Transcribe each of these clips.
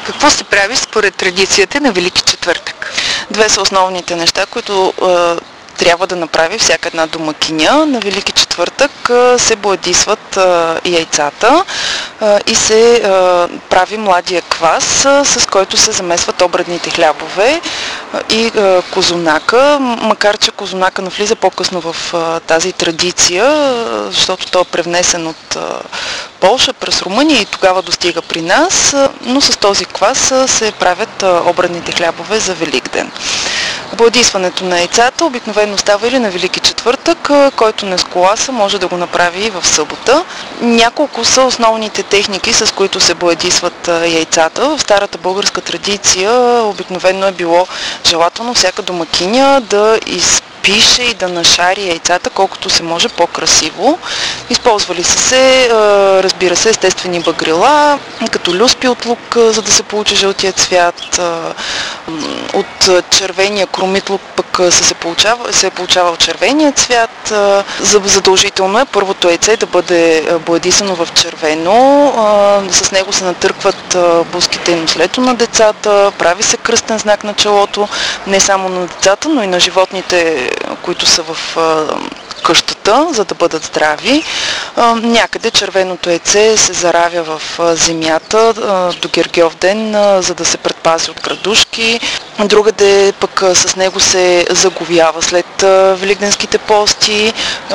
Какво се прави според традицията на Велики четвъртък? Две са основните неща, които трябва да направи всяка една домакиня. На Велики четвъртък се боядисват яйцата и се прави младия квас, с който се замесват обредните хлябове и козунака, макар че козунака навлиза по-късно в тази традиция, защото той е превнесен от Полша през Румъния и тогава достига при нас, но с този квас се правят обредните хлябове за Великден. Боядисването на яйцата обикновено става или на Велики четвъртък, който не сколаса, може да го направи и в събота. Няколко са основните техники, с които се боядисват яйцата. В старата българска традиция обикновено е било желателно всяка домакиня да изпише и да нашари яйцата колкото се може по-красиво. Използвали са се, разбира се, естествени багрила, като люспи от лук, за да се получи жълтия цвят. От червения кромит лук пък се е получавал червения цвят. Задължително е първото яйце да бъде боядисано в червено. С него се натъркват бузките и нослето на децата, прави се кръстен знак на челото, не само на децата, но и на животните, които са в къщата, за да бъдат здрави. Някъде червеното яйце се заравя в земята до Гергьовден, за да се предпази от градушки. Другаде пък с него се заговява след великденските пости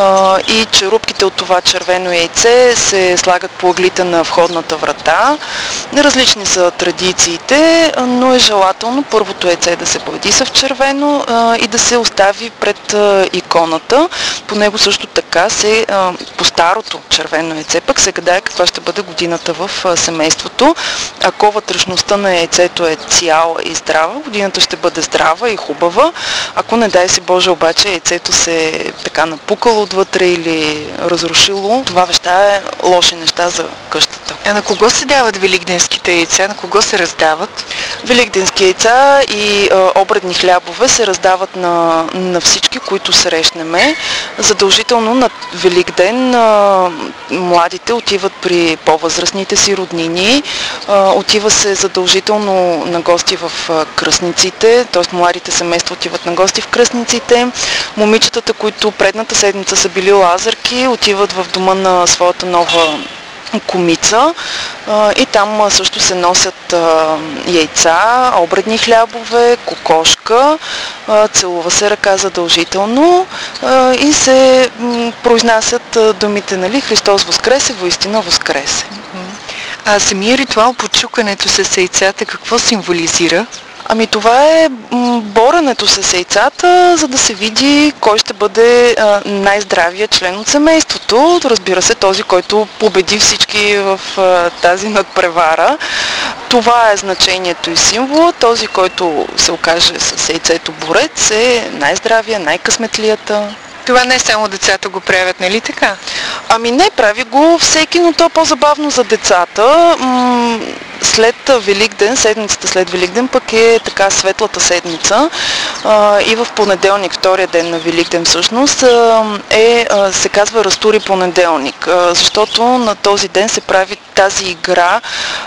и черупките от това червено яйце се слагат по ъглите на входната врата. Различни са традициите, но е желателно първото яйце да се боядиса в червено и да се остави пред иконата. По него също така по старото червено яйце пък се гадае каква ще бъде годината в семейството. Ако вътрешността на яйцето е цяла и здрава, годината ще бъде здрава и хубава. Ако не дай си Боже обаче яйцето се е така напукало отвътре или разрушило, това е лоши неща за къщата. А на кого се дават великденските яйца? На кого се раздават? Великденски яйца и обредни хлябове се раздават на всички, които срещнеме. Задължително на Великден младите отиват при по-възрастните си роднини, отива се задължително на гости в кръстниците, т.е. младите семейства отиват на гости в кръстниците. Момичетата, които предната седмица са били лазарки, отиват в дома на своята нова комица и там също се носят яйца, обредни хлябове, кокошка, целува се ръка задължително и се произнасят думите, нали, Христос воскресе, воистина воскресе. А самия ритуал по чукането с яйцата какво символизира? Ами това е боренето с яйцата, за да се види кой ще бъде най-здравия член от семейството. Разбира се, този, който победи всички в тази надпревара. Това е значението и символа. Този, който се окаже с яйцето борец, е най-здравия, най-късметлията. Това не само децата го правят, нали така? Ами не, прави го всеки, но то е по-забавно за децата. След Великден, седмицата след Великден пък е така светлата седмица и в понеделник, втория ден на Великден всъщност, се казва Разтури понеделник, защото на този ден се прави тази игра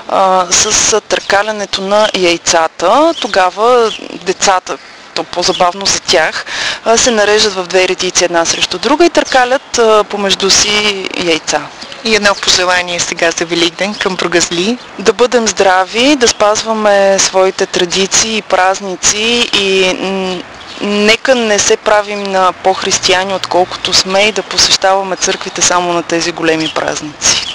с търкалянето на яйцата. Тогава децата, по-забавно за тях, се нареждат в две редици една срещу друга и търкалят помежду си яйца. И едно пожелание сега за Великден към прогазли. Да бъдем здрави, да спазваме своите традиции и празници и нека не се правим на по-християни, отколкото сме, и да посещаваме църквите само на тези големи празници.